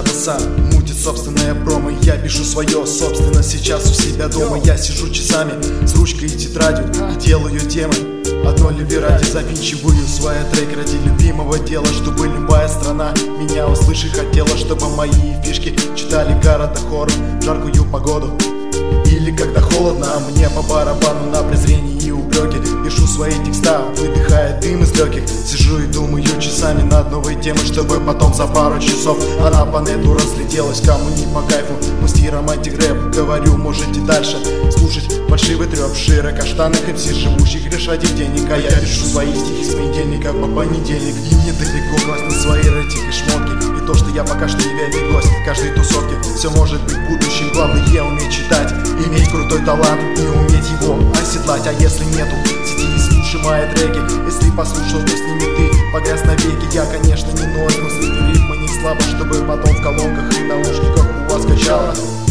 надо сам. Мутит собственное промо, я пишу свое собственно сейчас у себя дома. Я сижу часами с ручкой и тетрадью и делаю темы. Одно любви ради завинчиваю свои треки ради любимого дела, чтобы любая страна меня услышать хотела, чтобы мои фишки читали города хор в жаркую погоду. Или когда холодно, а мне по барабану на презрение и упреки. Пишу свои текста, выдыхая дым из легких. Сижу и думаю часами над новой темой, чтобы потом за пару часов она по нету разлетелась. Кому не по кайфу мусти романтик рэп, говорю, можете дальше слушать фальшивый трёп широкоштанных МС, живущих лишь ради денег. А я пишу свои стихи с понедельника по понедельник, и мне далеко класть на свои рэтики шмотки. И то, что я пока что не верный гость каждой тусовки. Все может быть в будущем, главное уметь читать, иметь крутой талант и уметь его оседлать. А если нету, сиди и слушай мои треки. Если послушал, то с ними ты погряз навеки. Я, конечно, не ноль, но с ритма не слабо, чтобы потом в колонках и наушниках у вас качало.